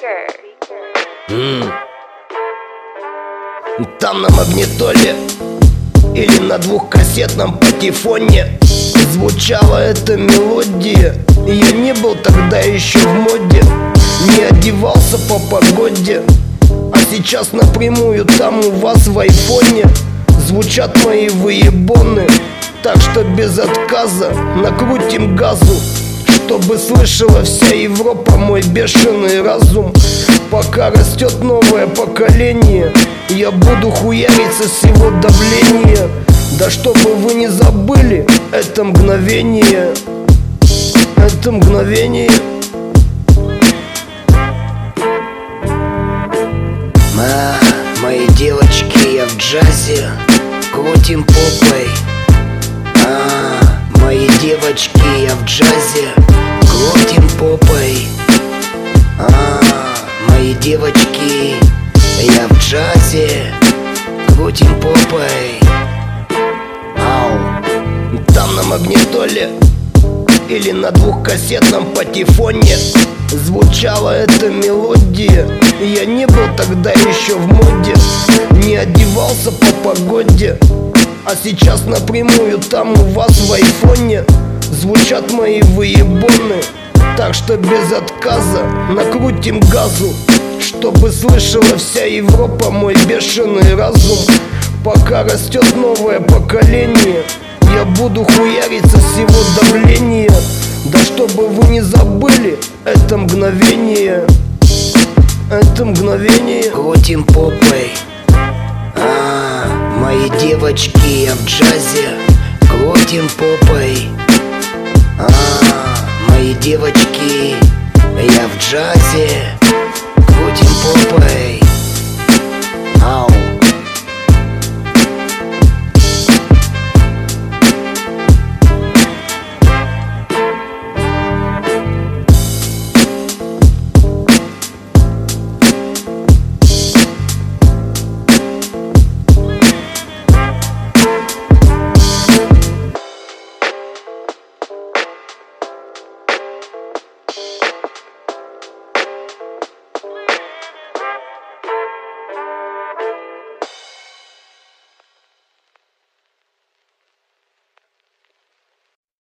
Там на магнитоле или на двухкассетном патефоне звучала эта мелодия. Я не был тогда еще в моде, не одевался по погоде. А сейчас напрямую там у вас в айфоне звучат мои выебоны. Так что без отказа накрутим газу, чтобы слышала вся Европа мой бешеный разум. Пока растет новое поколение, я буду хуяриться с его давления. Да чтобы вы не забыли это мгновение, это мгновение. Мои девочки, я в джазе, крутим попой. Мои девочки, я в джазе, крутим попой. Мои девочки, я в джазе, крутим попой. Там на магнитоле или на двухкассетном патефоне звучала эта мелодия. Я не был тогда еще в моде, не одевался по погоде. А сейчас напрямую там у вас в айфоне звучат мои выебоны. Так что без отказа накрутим газу, чтобы слышала вся Европа мой бешеный разум. Пока растет новое поколение, я буду хуяриться с его давления. Да чтобы вы не забыли это мгновение, это мгновение. Крутим попой. Мои девочки, я в джазе, крутим попой. Мои девочки, я в джазе.